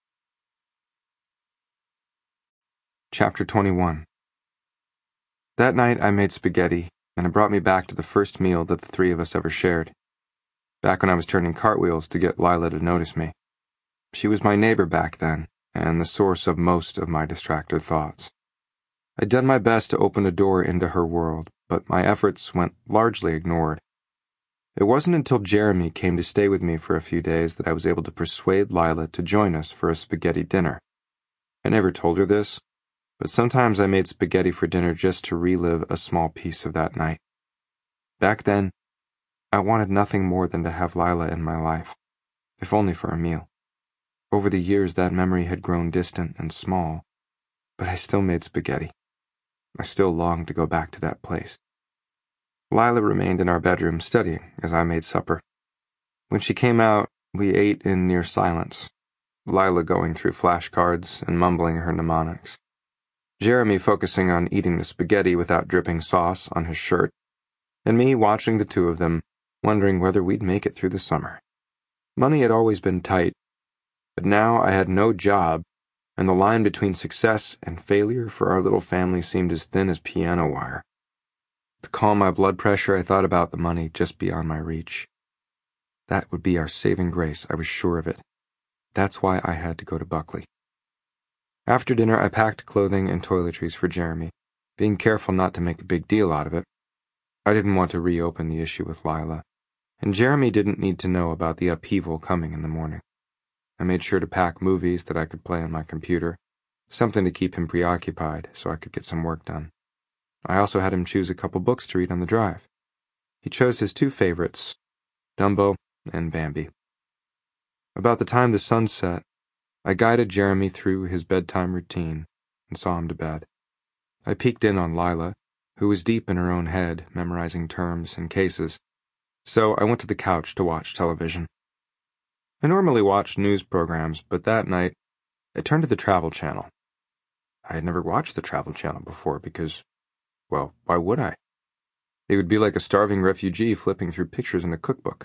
Chapter twenty-one. That night I made spaghetti, and it brought me back to the first meal that the three of us ever shared. Back when I was turning cartwheels to get Lila to notice me. She was my neighbor back then, and the source of most of my distracted thoughts. I'd done my best to open a door into her world, but my efforts went largely ignored. It wasn't until Jeremy came to stay with me for a few days that I was able to persuade Lila to join us for a spaghetti dinner. I never told her this, but sometimes I made spaghetti for dinner just to relive a small piece of that night. Back then, I wanted nothing more than to have Lila in my life, if only for a meal. Over the years, that memory had grown distant and small, but I still made spaghetti. I still longed to go back to that place. Lila remained in our bedroom studying as I made supper. When she came out, we ate in near silence, Lila going through flashcards and mumbling her mnemonics. Jeremy focusing on eating the spaghetti without dripping sauce on his shirt, and me watching the two of them, wondering whether we'd make it through the summer. Money had always been tight, but now I had no job, and the line between success and failure for our little family seemed as thin as piano wire. To calm my blood pressure, I thought about the money just beyond my reach. That would be our saving grace, I was sure of it. That's why I had to go to Buckley. After dinner, I packed clothing and toiletries for Jeremy, being careful not to make a big deal out of it. I didn't want to reopen the issue with Lila, and Jeremy didn't need to know about the upheaval coming in the morning. I made sure to pack movies that I could play on my computer, something to keep him preoccupied so I could get some work done. I also had him choose a couple books to read on the drive. He chose his two favorites, Dumbo and Bambi. About the time the sun set, I guided Jeremy through his bedtime routine and saw him to bed. I peeked in on Lila, who was deep in her own head, memorizing terms and cases, so I went to the couch to watch television. I normally watch news programs, but that night, I turned to the Travel Channel. I had never watched the Travel Channel before because, well, why would I? It would be like a starving refugee flipping through pictures in a cookbook.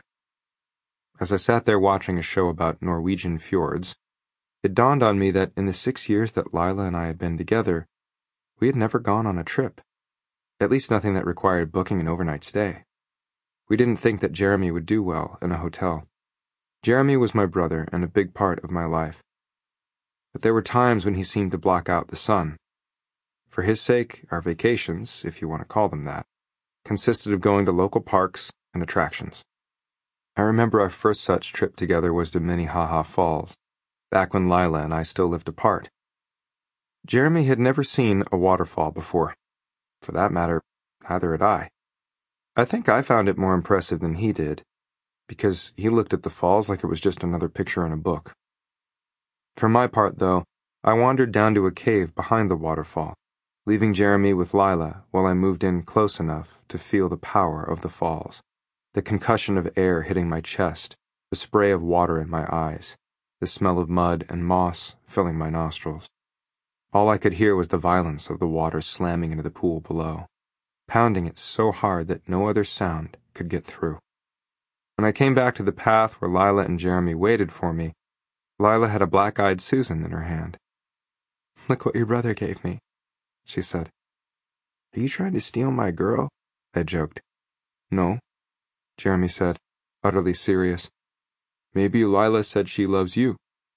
As I sat there watching a show about Norwegian fjords, it dawned on me that in the six years that Lila and I had been together, we had never gone on a trip. At least nothing that required booking an overnight stay. We didn't think that Jeremy would do well in a hotel. Jeremy was my brother and a big part of my life. But there were times when he seemed to block out the sun. For his sake, our vacations, if you want to call them that, consisted of going to local parks and attractions. I remember our first such trip together was to Minnehaha Falls, back when Lila and I still lived apart. Jeremy had never seen a waterfall before. For that matter, neither had I. I think I found it more impressive than he did, because he looked at the falls like it was just another picture in a book. For my part, though, I wandered down to a cave behind the waterfall, leaving Jeremy with Lila while I moved in close enough to feel the power of the falls, the concussion of air hitting my chest, the spray of water in my eyes, the smell of mud and moss filling my nostrils. All I could hear was the violence of the water slamming into the pool below, pounding it so hard that no other sound could get through. When I came back to the path where Lila and Jeremy waited for me, Lila had a black-eyed Susan in her hand. "Look what your brother gave me," she said. "Are you trying to steal my girl?" I joked. "No," Jeremy said, utterly serious. "Maybe Lila said she loves you."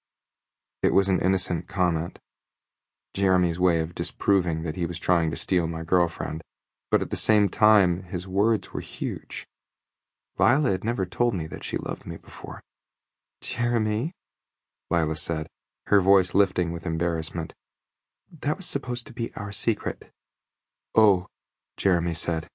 It was an innocent comment. Jeremy's way of disproving that he was trying to steal my girlfriend, but at the same time, his words were huge. Lila had never told me that she loved me before. "Jeremy," Lila said, her voice lifting with embarrassment. "That was supposed to be our secret." "Oh," Jeremy said.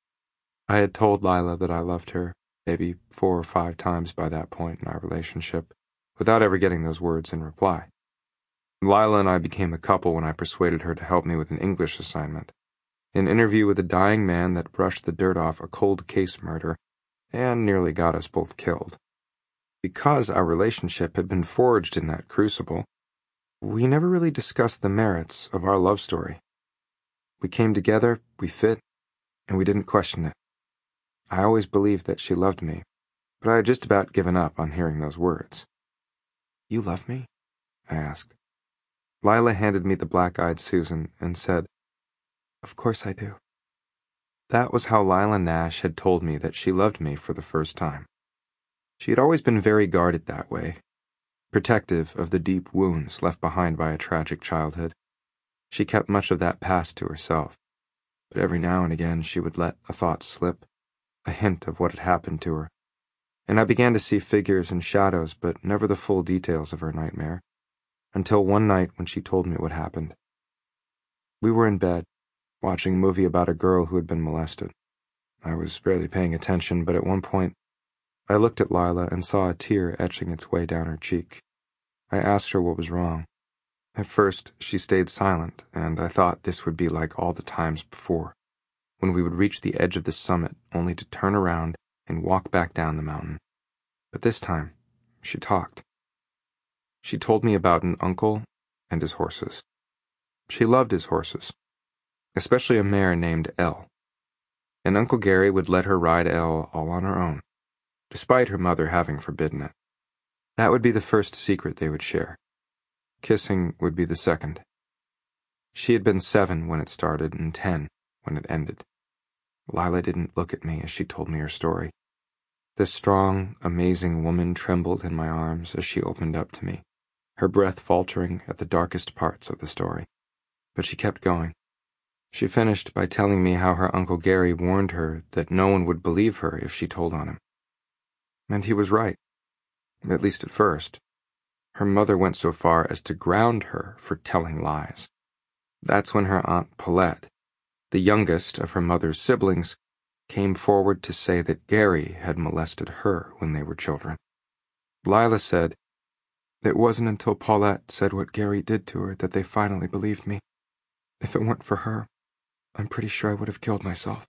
I had told Lila that I loved her, maybe four or five times by that point in our relationship, without ever getting those words in reply. Lila and I became a couple when I persuaded her to help me with an English assignment, an interview with a dying man that brushed the dirt off a cold case murder and nearly got us both killed. Because our relationship had been forged in that crucible, we never really discussed the merits of our love story. We came together, we fit, and we didn't question it. I always believed that she loved me, but I had just about given up on hearing those words. "You love me?" I asked. Lila handed me the black-eyed Susan and said, "Of course I do." That was how Lila Nash had told me that she loved me for the first time. She had always been very guarded that way, protective of the deep wounds left behind by a tragic childhood. She kept much of that past to herself, but every now and again she would let a thought slip, a hint of what had happened to her, and I began to see figures and shadows but never the full details of her nightmare, until one night when she told me what happened. We were in bed, watching a movie about a girl who had been molested. I was barely paying attention, but at one point, I looked at Lila and saw a tear etching its way down her cheek. I asked her what was wrong. At first, she stayed silent, and I thought this would be like all the times before, when we would reach the edge of the summit only to turn around and walk back down the mountain. But this time, she talked. She told me about an uncle and his horses. She loved his horses, especially a mare named Elle. And Uncle Gary would let her ride Elle all on her own, despite her mother having forbidden it. That would be the first secret they would share. Kissing would be the second. She had been seven when it started and ten when it ended. Lila didn't look at me as she told me her story. This strong, amazing woman trembled in my arms as she opened up to me, her breath faltering at the darkest parts of the story. But she kept going. She finished by telling me how her Uncle Gary warned her that no one would believe her if she told on him. And he was right, at least at first. Her mother went so far as to ground her for telling lies. That's when her Aunt Paulette, the youngest of her mother's siblings, came forward to say that Gary had molested her when they were children. Lila said, "It wasn't until Paulette said what Gary did to her that they finally believed me. If it weren't for her, I'm pretty sure I would have killed myself."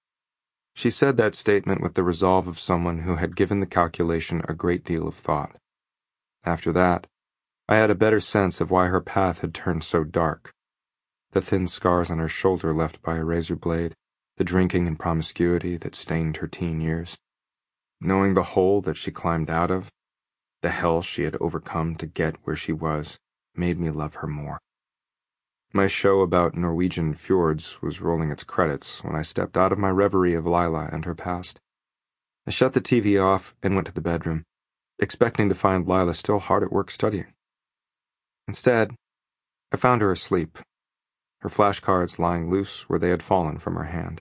She said that statement with the resolve of someone who had given the calculation a great deal of thought. After that, I had a better sense of why her path had turned so dark. The thin scars on her shoulder left by a razor blade, the drinking and promiscuity that stained her teen years. Knowing the hole that she climbed out of, the hell she had overcome to get where she was, made me love her more. My show about Norwegian fjords was rolling its credits when I stepped out of my reverie of Lila and her past. I shut the T V off and went to the bedroom, expecting to find Lila still hard at work studying. Instead, I found her asleep, her flashcards lying loose where they had fallen from her hand.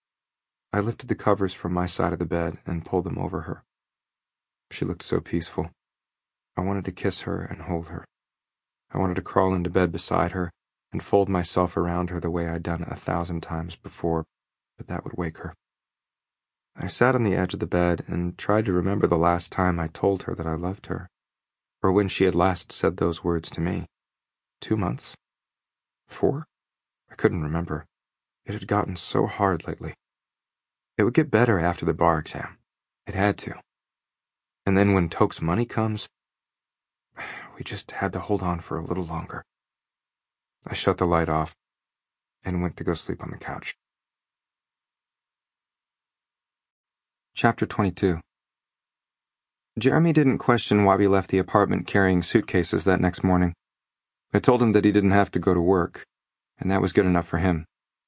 I lifted the covers from my side of the bed and pulled them over her. She looked so peaceful. I wanted to kiss her and hold her. I wanted to crawl into bed beside her and fold myself around her the way I'd done a thousand times before, but that would wake her. I sat on the edge of the bed and tried to remember the last time I told her that I loved her, or when she had last said those words to me. Two months? Four? I couldn't remember. It had gotten so hard lately. It would get better after the bar exam. It had to. And then when Toke's money comes, we just had to hold on for a little longer. I shut the light off and went to go sleep on the couch. Chapter twenty-two. Jeremy didn't question why we left the apartment carrying suitcases that next morning. I told him that he didn't have to go to work, and that was good enough for him.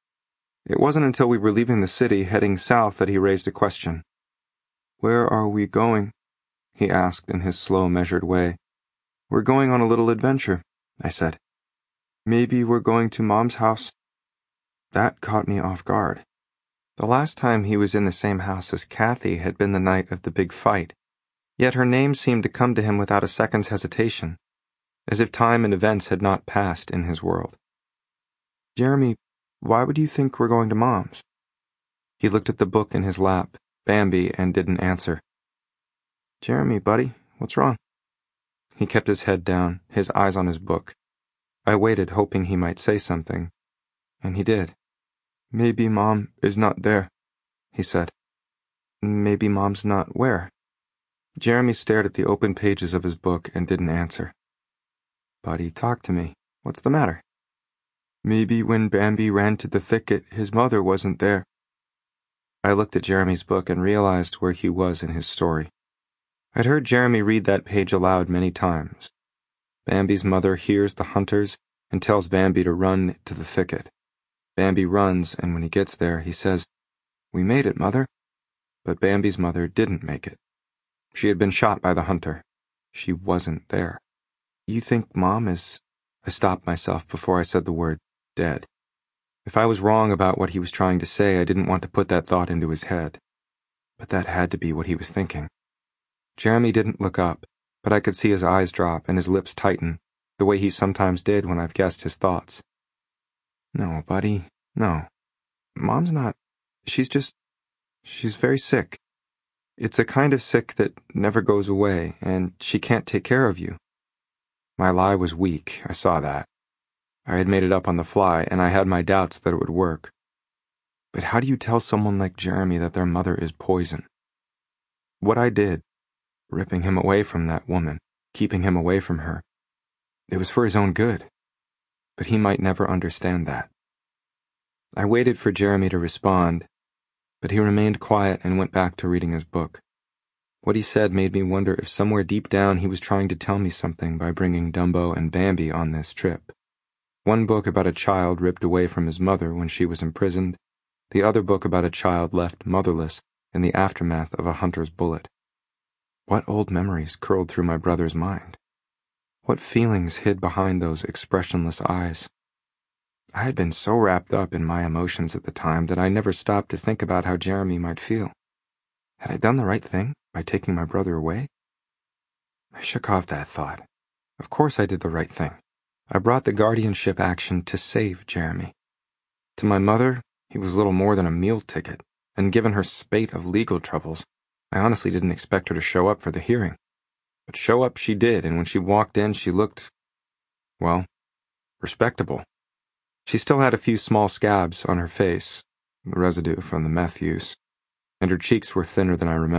It wasn't until we were leaving the city, heading south, that he raised a question. "Where are we going?" he asked in his slow, measured way. "We're going on a little adventure," I said. "Maybe we're going to Mom's house." That caught me off guard. The last time he was in the same house as Kathy had been the night of the big fight, yet her name seemed to come to him without a second's hesitation, as if time and events had not passed in his world. "Jeremy, why would you think we're going to Mom's?" He looked at the book in his lap, Bambi, and didn't answer. "Jeremy, buddy, what's wrong?" He kept his head down, his eyes on his book. I waited, hoping he might say something, and he did. "Maybe Mom is not there," he said. "Maybe Mom's not where?" Jeremy stared at the open pages of his book and didn't answer. "Buddy, talk to me. What's the matter?" "Maybe when Bambi ran to the thicket, his mother wasn't there." I looked at Jeremy's book and realized where he was in his story. I'd heard Jeremy read that page aloud many times. Bambi's mother hears the hunters and tells Bambi to run to the thicket. Bambi runs, and when he gets there, he says, "We made it, Mother." But Bambi's mother didn't make it. She had been shot by the hunter. She wasn't there. "You think Mom is—" I stopped myself before I said the word dead. If I was wrong about what he was trying to say, I didn't want to put that thought into his head. But that had to be what he was thinking. Jeremy didn't look up, but I could see his eyes drop and his lips tighten, the way he sometimes did when I've guessed his thoughts. "No, buddy, no. Mom's not. She's just... she's very sick. It's a kind of sick that never goes away, and she can't take care of you." My lie was weak, I saw that. I had made it up on the fly, and I had my doubts that it would work. But how do you tell someone like Jeremy that their mother is poison? What I did, ripping him away from that woman, keeping him away from her, it was for his own good. But he might never understand that. I waited for Jeremy to respond, but he remained quiet and went back to reading his book. What he said made me wonder if somewhere deep down he was trying to tell me something by bringing Dumbo and Bambi on this trip. One book about a child ripped away from his mother when she was imprisoned, the other book about a child left motherless in the aftermath of a hunter's bullet. What old memories curled through my brother's mind? What feelings hid behind those expressionless eyes? I had been so wrapped up in my emotions at the time that I never stopped to think about how Jeremy might feel. Had I done the right thing by taking my brother away? I shook off that thought. Of course I did the right thing. I brought the guardianship action to save Jeremy. To my mother, he was little more than a meal ticket, and given her spate of legal troubles, I honestly didn't expect her to show up for the hearing. But show up she did, and when she walked in, she looked, well, respectable. She still had a few small scabs on her face, the residue from the meth use, and her cheeks were thinner than I remembered.